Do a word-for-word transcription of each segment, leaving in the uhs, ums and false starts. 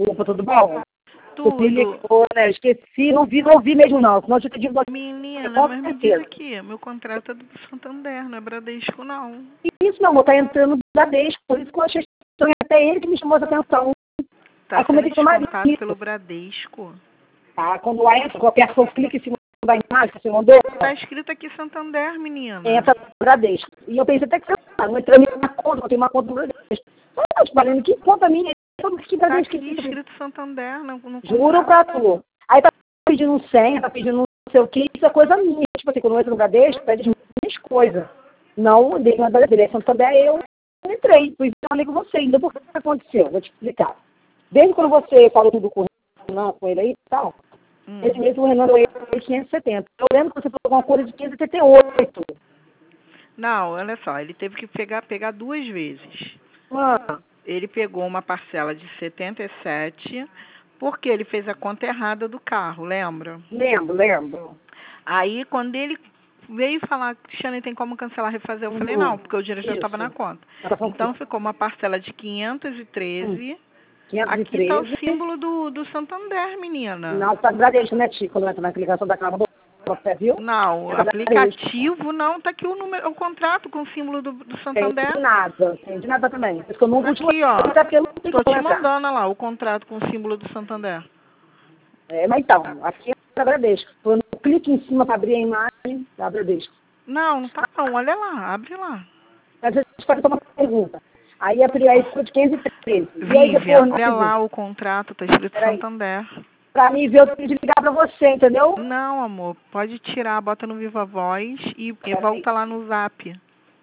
Desculpa, tudo bom? Tudo. Tu me ligou, né? Esqueci, não vi, não vi mesmo não. Senão eu tinha pedido você. Menina, Com mas me diz certeza. aqui, meu contrato é do Santander, não é Bradesco, não. Isso, meu amor, tá entrando da vez. Por isso que eu achei estranho. Até ele que me chamou essa atenção. Tá Aí comentei sendo com o descontado marido. pelo Bradesco. Tá, quando lá entra, qualquer pessoa clica em cima da imagem que você mandou, Tá escrito aqui Santander, menina. entra no Bradesco. E eu pensei até que você não entrou na minha conta, eu tenho uma conta no Bradesco. Ah, te falando, que conta minha? Que Tá Bradesco aqui que escrito Santander, não, no Juro pra contrato. tu. Aí tá pedindo um senha, tá pedindo não sei o que, isso é coisa minha. Tipo assim, quando eu entro no Bradesco, pede minhas coisas. Não, dei uma da direção também, eu entrei, fui falei com você, ainda por que aconteceu, vou te explicar. Desde quando você falou tudo com o Renan, com ele aí e tal, Hum. esse mesmo Renan doeu quinhentos e setenta. Eu lembro que você falou alguma coisa de quinhentos e setenta e oito. Não, olha só, ele teve que pegar, pegar duas vezes. Ah, Ele pegou uma parcela de setenta e sete, porque ele fez a conta errada do carro, lembra? lembro, lembro. Aí, quando ele veio falar, Cristiane, tem como cancelar, refazer, eu falei, Uhum. não, porque o dinheiro já estava Isso. na conta. Tá falando Então, ficou uma parcela de quinhentos e treze. quinhentos e Aqui está o treze. símbolo do, do Santander, menina. Não, tá Bradesco, né, Tico? Quando entra na aplicação da Câmara, você viu? Não, É da aplicativo não, tá aqui o número, o contrato com o símbolo do, do Santander. Tem de nada, tem de nada também. Por isso que eu não vou te Aqui, ó. até porque eu não tenho Tô como te entrar. mandando olha lá o contrato com o símbolo do Santander. É, mas então, aqui é da Bradesco. Quando eu clico em cima para abrir a imagem, da Bradesco. Não, não tá não, olha lá, abre lá. Mas a gente pode tomar uma pergunta. Aí abri aí ficou de quinhentos e treze. E aí Vivian, depois, olha lá o contrato, tá escrito peraí, Santander. pra mim ver, eu tenho de ligar pra você, entendeu? Não, amor, pode tirar, bota no Viva Voz e, e volta lá no Zap.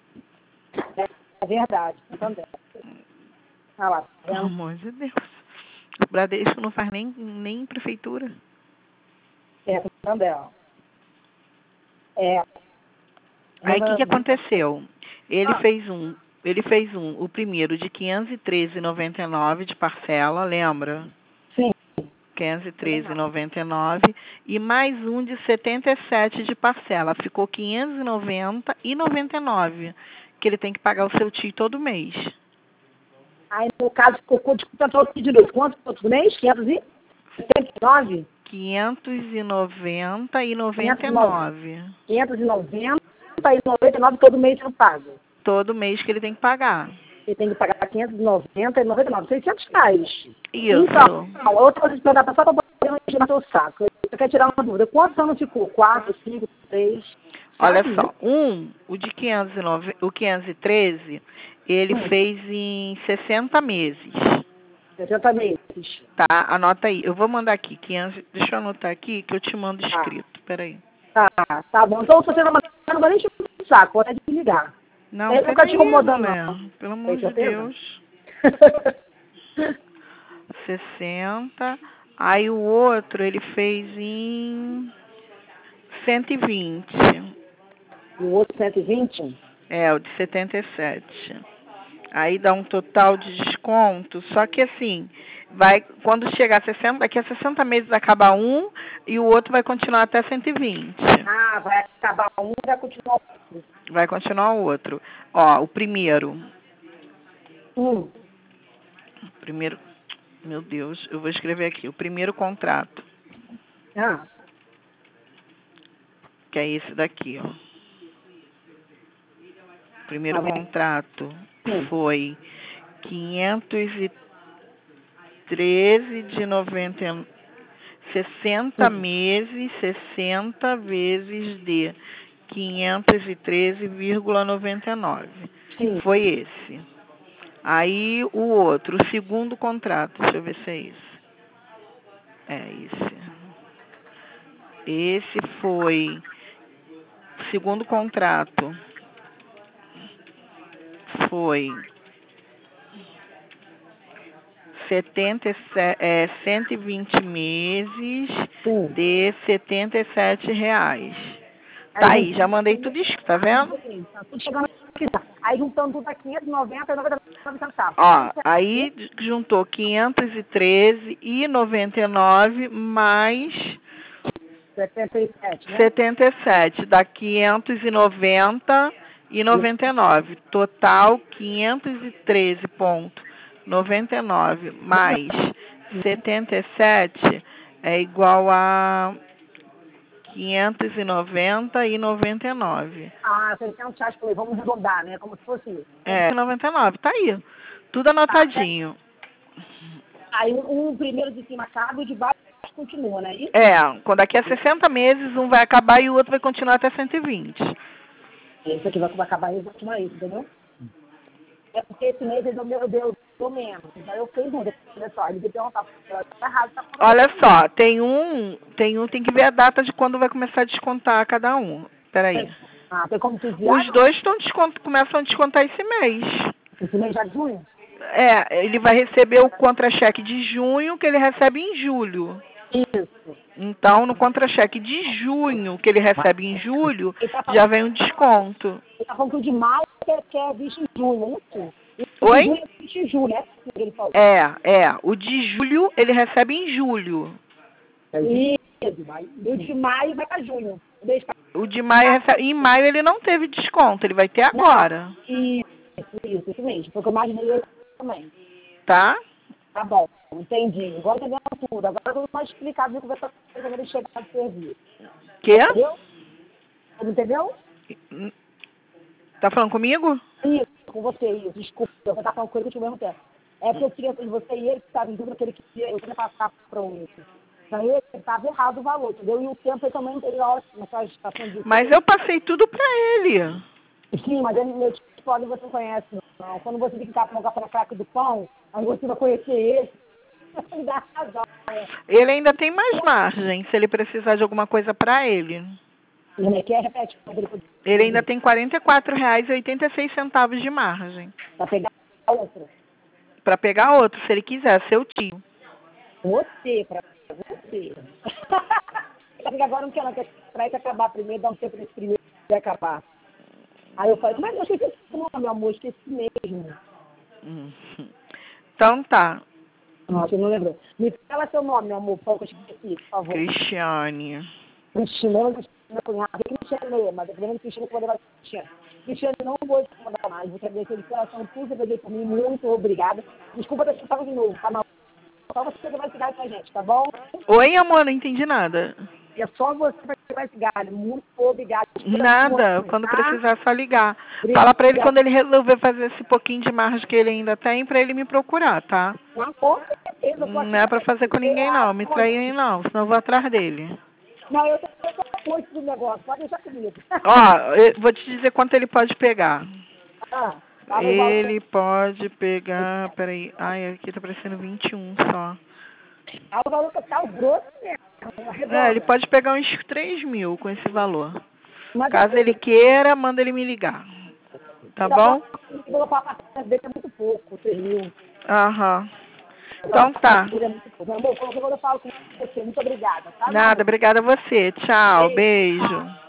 É, é verdade, Santander. Ah lá, tá Pelo vendo? amor de Deus. O Bradesco não faz nem, nem prefeitura. É, Santander, ó. É. Aí o que, que aconteceu? Ele Ah. fez um, ele fez um, o primeiro de quinhentos e treze reais e noventa e nove de parcela, lembra? Sim. quinhentos e treze reais e noventa e nove e mais um de setenta e sete de parcela. Ficou quinhentos e noventa reais e noventa e nove, que ele tem que pagar o seu tio todo mês. Aí, no caso, ficou com o de novo. Quanto todo mês? quinhentos e setenta e nove? quinhentos e noventa reais e noventa e nove. quinhentos e noventa e noventa e nove todo mês eu pago. Todo mês que ele tem que pagar. Ele tem que pagar quinhentos e noventa e noventa e nove, seiscentos reais. Isso. Então, outra coisa que eu dar só para poder não encher teu saco. Eu quero tirar uma dúvida. Quantos anos ficou? Quatro, cinco, três? Olha Sabe? só, um, o de quinhentos e nove, o quinhentos e treze, ele Hum. fez em sessenta meses. sessenta meses. Tá? Anota aí. Eu vou mandar aqui. quinhentos, deixa eu anotar aqui que eu te mando escrito. Peraí. Tá, tá bom. Então, se você não mandar, não vai nem encher o saco. Vou até desligar. Não, Eu nunca te incomodando, mulher. não. Pelo amor Tem de certeza? Deus. sessenta. Aí o outro ele fez em cento e vinte. E o outro cento e vinte? É, o de setenta e sete. Aí dá um total de desconto, só que assim, vai, quando chegar a sessenta, daqui a sessenta meses acaba um e o outro vai continuar até cento e vinte. Ah, vai acabar um e vai continuar o outro. Vai continuar o outro. Ó, o primeiro. Hum. Primeiro, meu Deus, eu vou escrever aqui. O primeiro contrato, Ah. que é esse daqui, ó. O primeiro Tá contrato Sim. foi quinhentos e treze de noventa e nove. sessenta Hum. meses, sessenta vezes de quinhentos e treze vírgula noventa e nove. Sim. Foi esse. Aí o outro, o segundo contrato, deixa eu ver se é esse. É esse. Esse foi o segundo contrato. Foi setenta e sete, é, cento e vinte meses Sim. de setenta e sete reais. Tá aí, já mandei tudo isso, tá vendo? Tá tudo chegando aqui, tá? Aí juntando tudo aqui, quinhentos e noventa e noventa e nove centavos. Ó, aí juntou quinhentos e treze e noventa e nove mais setenta e sete, né? setenta e sete, dá quinhentos e noventa e noventa e nove. Total quinhentos e treze vírgula noventa e nove mais setenta e sete é igual a quinhentos e noventa e noventa e nove. Ah, seiscentos reais por mês. Vamos arredondar, né? Como se fosse isso. É, noventa e nove, tá aí. Tudo anotadinho. Aí um, um primeiro de cima acaba e o de baixo continua, né? Isso? É, quando daqui a sessenta meses, um vai acabar e o outro vai continuar até cento e vinte. Esse aqui vai acabar e vai continuar isso, entendeu? É porque esse mês ele deu, deu, deu menos. Então eu fiquei dúvida. Olha só, ele me perguntar, tá errado, tá Olha só, tem um, tem um, tem que ver a data de quando vai começar a descontar cada um. Peraí. Ah, tem como tu desviar? Os dois estão descont... começam a descontar esse mês. Esse mês já de junho? É, ele vai receber o contra-cheque de junho, que ele recebe em julho. Isso. Então, no contra-cheque de junho, que ele recebe em julho, já vem um desconto. Ele tá falando que o de maio que é, que é visto em junho, é isso? Oi? O de junho é visto em julho, é isso que ele falou. É, é. O de julho, ele recebe em julho. Isso. E o de maio vai para junho. O de maio, recebe... em maio ele não teve desconto, ele vai ter agora. Isso, isso, isso mesmo. Porque eu imaginei também. Tá? Tá bom, entendi. Agora entendeu tudo. Agora tudo mais explicado de conversar com ele chegar do serviço. Quê? Entendeu? Você entendeu? Tá falando comigo? Isso, com você, isso. Desculpa, eu vou estar falando com ele ao mesmo tempo. É porque eu queria que você e ele que estavam em dúvida que ele queria, eu queria passar para o Para ele, estava errado o valor, entendeu? E o tempo ele também teria ótimo nessa estação de... Mas eu passei tudo pra ele. Sim, mas ele, meu tipo, você não conhece, não. Quando você ficar com o café na craque do pão, aí você vai conhecer ele. Dá razão, né? Ele ainda tem mais margem, se ele precisar de alguma coisa pra ele. Ele quer, repete. Ele ainda tem quarenta e quatro reais e oitenta e seis centavos de margem. Para pegar a outra. Pra pegar outro, se ele quiser, seu tio. Você, pra você. Porque agora não quer não, quer pra acabar primeiro, dar um tempo nesse primeiro e acabar. Aí eu falei, mas eu esqueci esse nome, meu amor, esqueci mesmo. Hum. Então tá. Nossa, eu não lembro. Me fala seu nome, meu amor, por favor, que eu esqueci, por favor. Cristiane. Cristina, Cristina Cunhada, Cristiane, mas lembrando Cristina que eu vou levar Cristiane. Cristiane, não vou te mandar mais, vou te agradecer de coração por você fazer por mim, muito obrigada. Desculpa ter chutado de novo, tá mal? Só você vai ficar com a gente, tá bom? Oi, amor, não entendi nada. É só você vai pegar esse galho. Muito obrigado. Nada, quando tá? precisar é só ligar. Obrigada. Fala pra ele quando ele resolver fazer esse pouquinho de margem que ele ainda tem, pra ele me procurar, tá? Não, com certeza. Não é pra fazer com ninguém não, me traírem não, senão eu vou atrás dele. Não, eu tenho coisa do negócio, pode deixar comigo. Ó, eu vou te dizer quanto ele pode pegar. Ah, tá Ele pode pegar, peraí, ai, aqui tá parecendo vinte e um só. Ah, o valor total grosso mesmo. É, ele pode pegar uns três mil com esse valor. Mas Caso ele queira, manda ele me ligar. Tá bom? Eu vou falar para dele é muito pouco, três mil. Aham. Então tá. Meu amor, quando eu falo com você, muito obrigada, tá? Nada, obrigada a você. Tchau, beijo.